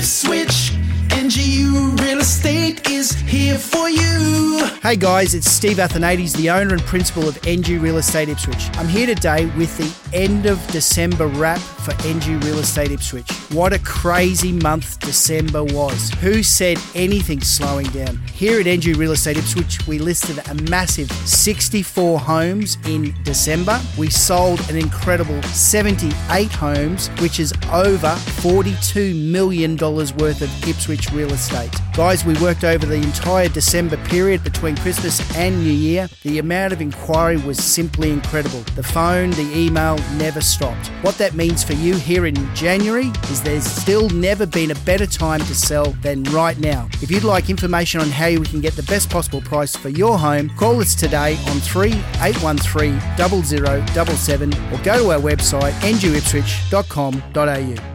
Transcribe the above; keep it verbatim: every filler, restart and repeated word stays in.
Ipswich. N G U Real Estate is here for you. Hey guys, it's Steve Athanades, the owner and principal of N G Real Estate Ipswich. I'm here today with the end of December wrap for N G Real Estate Ipswich. What a crazy month December was. Who said anything slowing down? Here at N G Real Estate Ipswich, we listed a massive sixty-four homes in December. We sold an incredible seventy-eight homes, which is over forty-two million dollars worth of Ipswich real estate. Guys, we worked over the entire December period between Christmas and New Year. The amount of inquiry was simply incredible. The phone, the email never stopped. What that means for you here in January is there's still never been a better time to sell than right now. If you'd like information on how we can get the best possible price for your home, call us today on three eight one three, zero zero seven seven or go to our website n g u ipswich dot com dot a u.